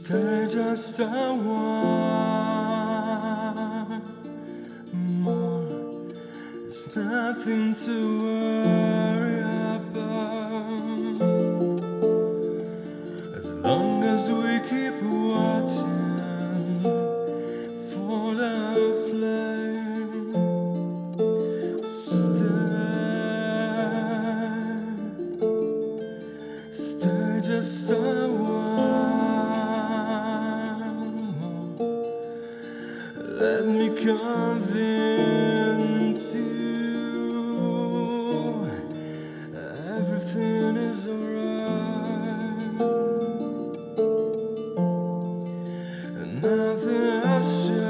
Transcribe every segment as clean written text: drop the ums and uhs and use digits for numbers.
Stay just a while more. There's nothing to worry about, as long as we keep watching for the flame. Stay just a while more. Let me convince you everything is alright. Nothing has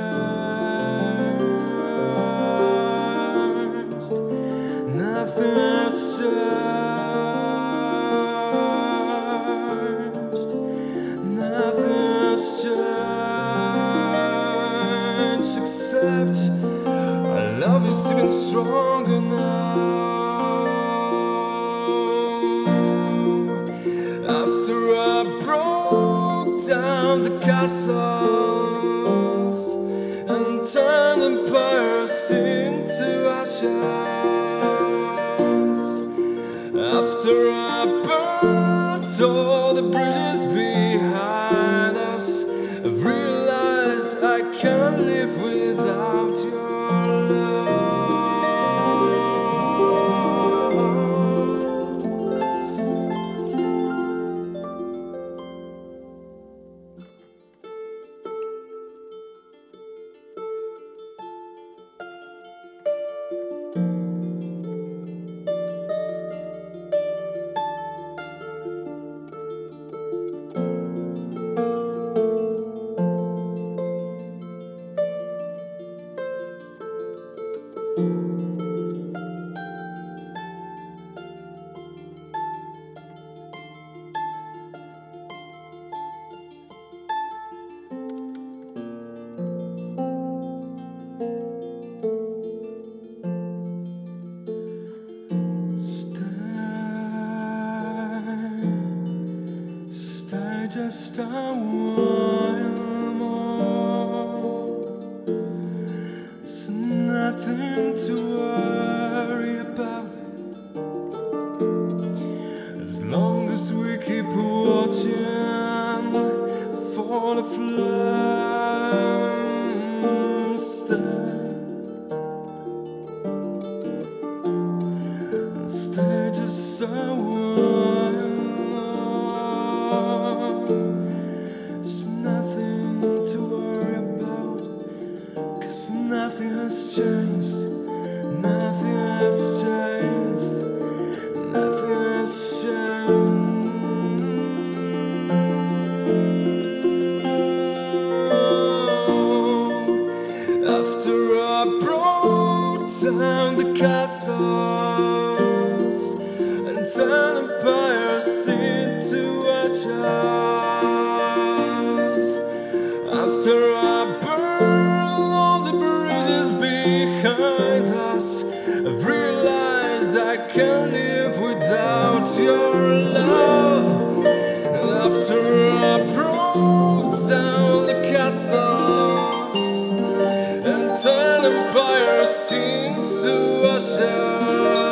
changed. Nothing has changed. Nothing has changed, except our love is even stronger now. After I broke down the castles and turned empires into ashes, after I burned all the bridges behind us, I've realized I can't live without your love. Stay just a while more. There's nothing to worry about, as long as we keep watching for the flames. Stay just a while. There's nothing to worry about, 'cause nothing has changed. Nothing has changed. Nothing has changed. After I broke down the castles and turned empires into ashes, after I burned all the bridges behind us, I've realized I can't live without your love. And after I broke down the castles and turned empires into ashes,